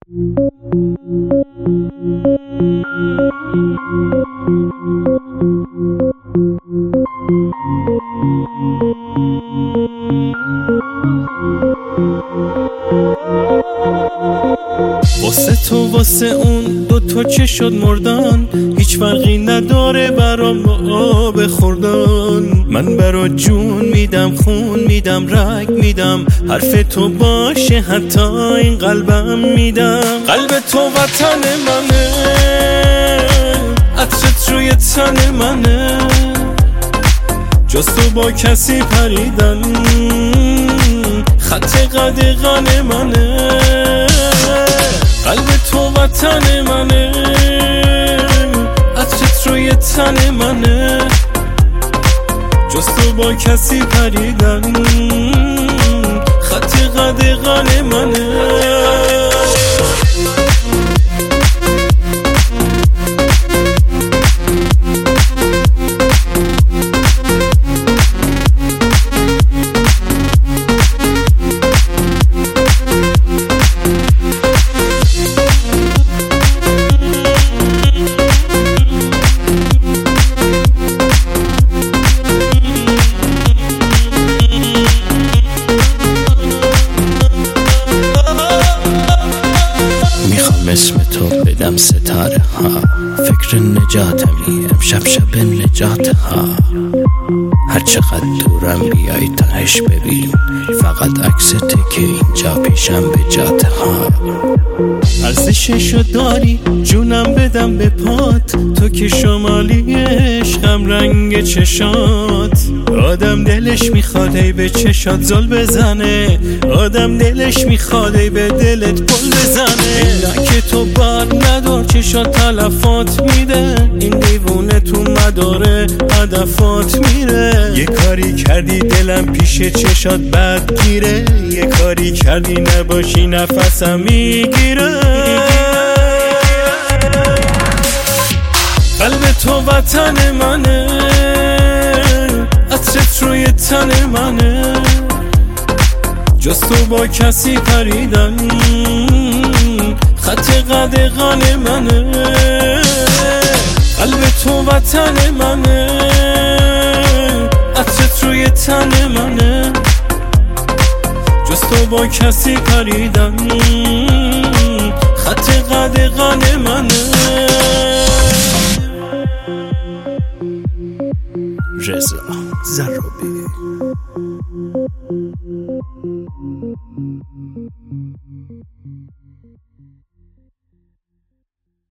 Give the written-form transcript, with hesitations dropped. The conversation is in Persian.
واسه تو واسه اون دوتا چه شد مردن، هیچ فرقی نداره برام با آب خوردن. من برا جون میدم، خون میدم، رگ میدم، حرف تو باشه حتی این قلبم میدم. قلب تو وطن منه، عطرت روی تن منه، جز تو با کسی پریدن خط قدغن منه. قلب تو وطن منه، عطرت روی تن منه، جز تو با کسی پریدن خط قدغن منه. اسم تو بدم ستاره ها، فکر نجاتمی امشب شب نجات ها. هر چقدر دورم بیای تهش ببین، فقط عکسته که اینجا پیشم به جات ها. ارزششو داری جونم بدم به پات، تو که شمالی عشقم رنگ چشات. آدم دلش میخواد ای به چشات زل بزنه، آدم دلش میخواد ای به دلت پل بزنه. اینا که تو بر ندار چشات تلفات میده، این دیوونه تو مداره هدفات میره. یه کاری کردی دلم پیش چشات بد گیره، یه کاری کردی نباشی نفسم میگیره. قلب تو وطن منه، عطرت روی تن منه، جز تو با کسی پریدن خط قدغن منه. قلب تو وطن منه، عطرت روی تن منه، جز تو با کسی پریدن خط قدغن منه.